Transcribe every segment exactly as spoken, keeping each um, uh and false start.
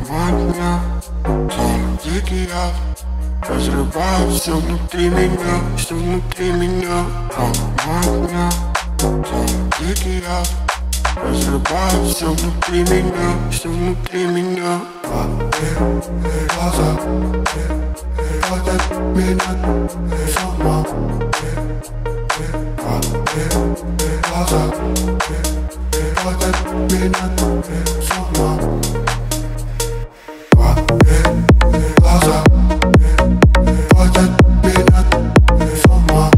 Полномочия, план дикий я разрываю все внутри меня, все внутри меня. Полномочия, план дикий я разрываю все внутри меня, все внутри меня. Твои глаза переводят меня с ума. Твои глаза переводят меня с ума. Твои глаза переводят меня с ума.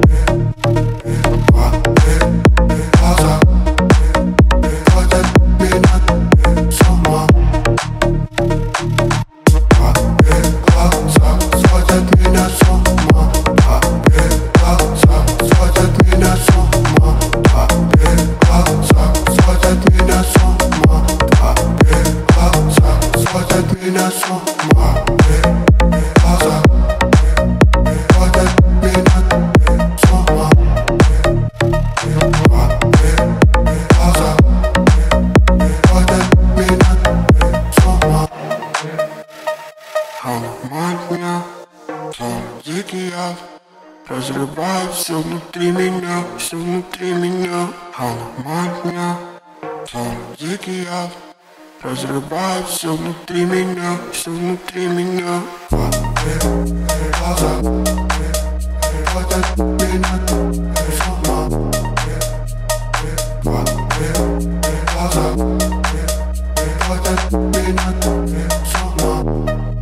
Твои глаза переводят меня с ума. Твои глаза сводят меня с ума. Твои глаза сводят меня с ума. Твои глаза сводят меня с ума. Твои глаза сводят меня с ума. Твои глаза переводят меня с ума. Твои глаза переводят меня с ума. Полномочия, план дикий я разрываю все внутри меня, все внутри меня. Полномочия, план дикий я разрываю все внутри меня, все внутри меня. Твои глаза переводят меня с ума. Твои глаза переводят меня с ума.